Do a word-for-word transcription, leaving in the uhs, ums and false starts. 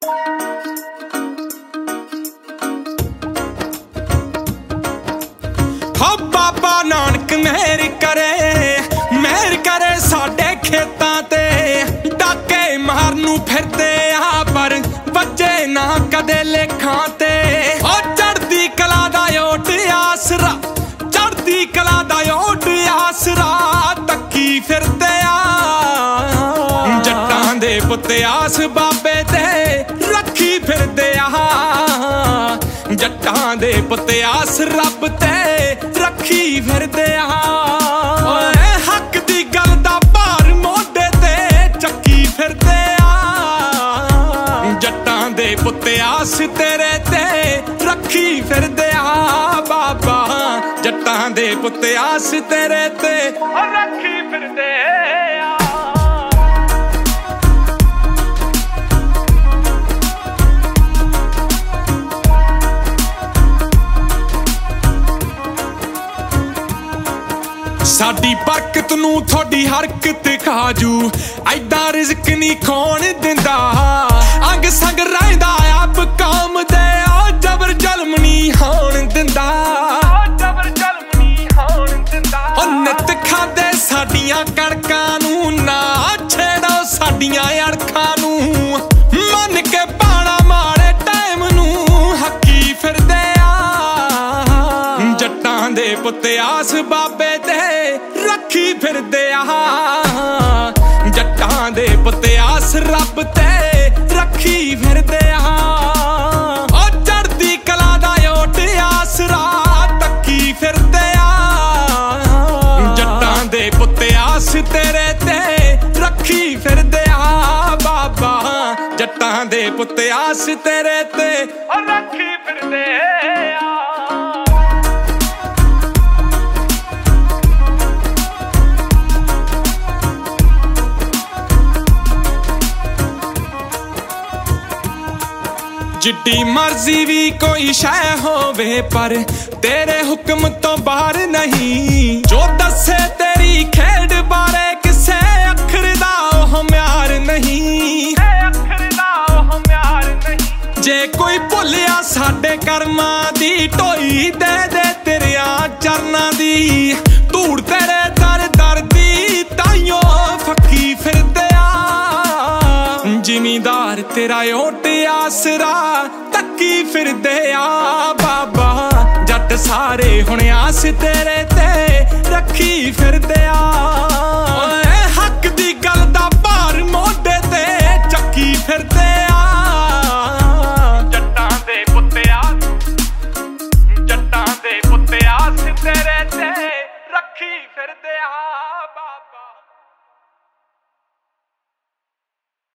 हो बाबा नानक मेहर करे, मेहर करे साडे खेतां ते। डाके मारनू फिरदे आ पर बच्चे ना कदे लेखां ते। ओ चढ़दी कला दा ओट आसरा, चढ़दी कला दा ओट आसरा तक्की फिरदे आ। जट्टां दे पुत्त आस बाबे ते रखी फिरदे आ। जट्टां दे पुत्त आस रब ते रखी फिरदे आ। हक दी गल दा भार मोढे ते चक्की फिरदे आ। जट्टां दे पुत्त आस तेरे ते रखी फिरदे आ। बाबा जट्टां दे पुत्त आस तेरे ते रखी फिरदे आ। साडी बरकत नू थोड़ी हरकत खाजू, ऐडा रिज़्क नी कौन दिंदा। अंग संग रहिंदा आप काम दे, ओ जबर जलम नी होण दिंदा। ओ नित खादे साडियां कणकां नू, ना छेड़ो साडियां अणखां नू। मन के पाना माड़े टाइम नू हकी फिरदे आ। जट्टां दे पुत्त आस बाबे ते रखी फिरदे आ। जट्टां दे पुत्त आस रब ते रखी फिरदे आ। ओ चढ़दी कला दा ओट आसरा तक्की फिरदे आ। जट्टां दे पुत्त आस तेरे ते रखी फिरदे आ। बाबा जट्टां दे पुत्त आस तेरे ते रखी फिरदे आ। जिड्डी मर्जी भी कोई शै होवे पर तेरे हुक्म तो बाहर नहीं। जो दसे तेरी खेड बारे किसे अखर दा ओह म्यार नहीं। जे कोई भुलिया साडे कर्मां दी ढोई दे दे तेरियां चरनां दी। धूड़ तेरे दर दर दी ताइयों फक्की फिरदे आ। जिमीदार तेरा ओट आसरा तक्की फिरदे आ। बाबा जट सारे हुण आस तेरे ते रखी फिरदे आ। हक दी गल दा भार मोढे ते चक्की फिरदे